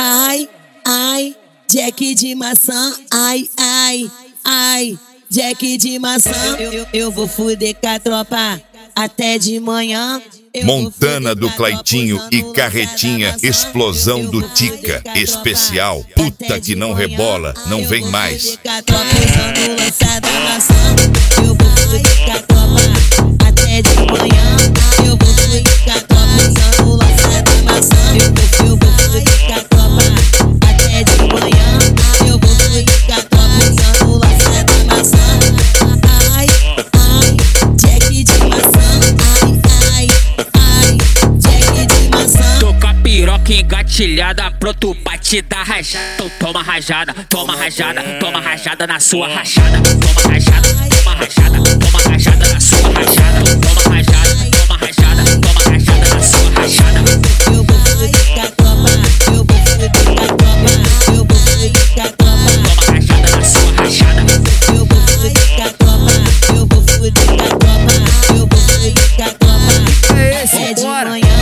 Ai, ai, Jack de maçã, ai, ai, ai, Jack de maçã. Eu vou fuder com a tropa até de manhã. Montana do Claitinho e Carretinha, explosão do Tica, especial, puta que não rebola, não vem mais. Eu vou fuder com a tropa até de manhã. Eu vou fuder com a tropa usando lançada maçã. Eu vou fuder com a tropa até de manhã. Eu vou fuder com a tropa usando lançada maçã. Ai, ai, Jack de maçã. Ai, ai, Jack de maçã. Tô com a piroca engatilhada, pronto pra te dar rajada. Então toma rajada, toma rajada, toma rajada na sua rachada. Toma rajada, toma rajada, toma rajada na sua rachada. Toma rajada, toma rajada, toma rajada na sua rachada. Eu vou fuder com a tropa, eu vou fuder com a tropa, eu vou fuder com a tropa. Toma rajada na sua rachada. Eu vou fuder com a tropa, eu vou fuder com a tropa, eu vou fuder com a tropa. É esse, É de bora. manhã.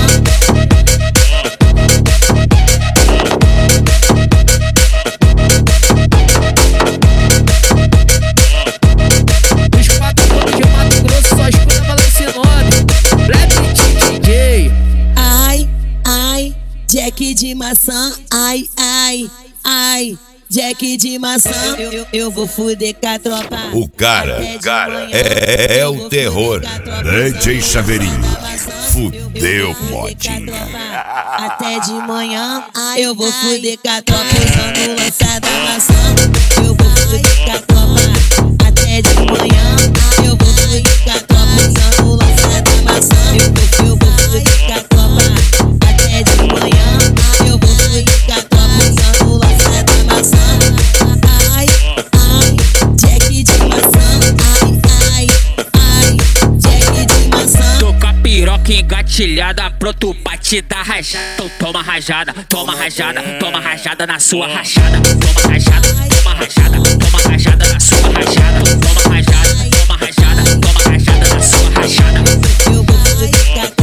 Os quatro pontos de Mato Grosso só escuta falar esse nome. Black DJ. Ai, ai, Jack de maçã. Ai, ai, ai, Jack de maçã. Eu vou fuder com a tropa. O cara é o terror. DJ Chaveirinho, fudeu modinha. Até de manhã. Eu vou fuder com a tropa usando lançada maçã. Eu vou fuder com a tropa até de manhã. Eu vou fuder com a tropa usando lançada maçã. Eu vou fuder com a tropa até de manhã. Eu vou fuder com a tropa usando lançada maçã. Ai, ai, Jack de maçã. Ai, ai, ai, Jack de maçã. Tô com a piroca engatilhada, pronto pra te dar rajada. Então toma rajada, toma rajada, toma rajada na sua rachada. Toma rajada, toma rajada, toma rajada na sua rachada. Toma rajada, toma rajada, toma rajada na sua rachada. Eu vou fuder com a